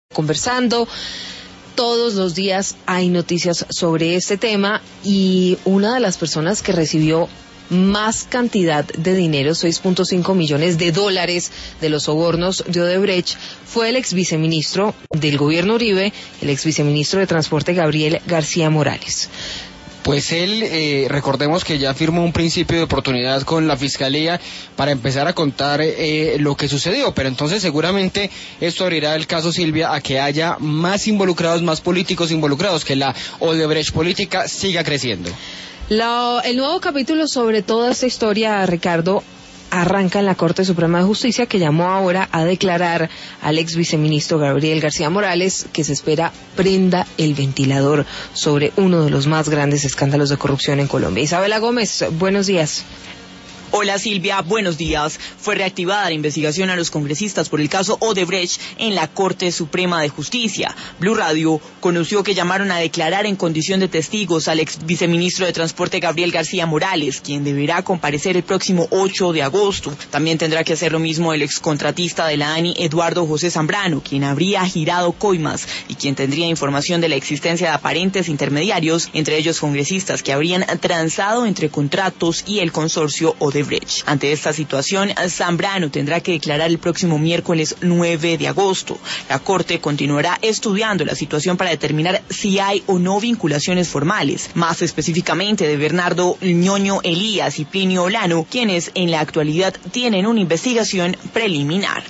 conversando. Todos los días hay noticias sobre este tema y una de las personas que recibió más cantidad de dinero, 6.5 millones de dólares de los sobornos de Odebrecht, fue el exviceministro del gobierno Uribe, el exviceministro de Transporte Gabriel García Morales. Pues él, recordemos que ya firmó un principio de oportunidad con la Fiscalía para empezar a contar lo que sucedió, pero entonces seguramente esto abrirá el caso, Silvia, a que haya más involucrados, más políticos involucrados, que la Odebrecht política siga creciendo. El nuevo capítulo sobre toda esta historia, Ricardo, arranca en la Corte Suprema de Justicia, que llamó ahora a declarar al ex viceministro Gabriel García Morales, que se espera prenda el ventilador sobre uno de los más grandes escándalos de corrupción en Colombia. Isabela Gómez, buenos días. Hola Silvia, buenos días. Fue reactivada la investigación a los congresistas por el caso Odebrecht en la Corte Suprema de Justicia. Blue Radio conoció que llamaron a declarar en condición de testigos al ex viceministro de Transporte Gabriel García Morales, quien deberá comparecer el próximo 8 de agosto. También tendrá que hacer lo mismo el excontratista de la ANI, Eduardo José Zambrano, quien habría girado coimas y quien tendría información de la existencia de aparentes intermediarios, entre ellos congresistas que habrían transado entre contratos y el consorcio Odebrecht. Ante esta situación, Zambrano tendrá que declarar el próximo miércoles 9 de agosto. La Corte continuará estudiando la situación para determinar si hay o no vinculaciones formales, más específicamente de Bernardo Ñoño Elías y Plinio Olano, quienes en la actualidad tienen una investigación preliminar.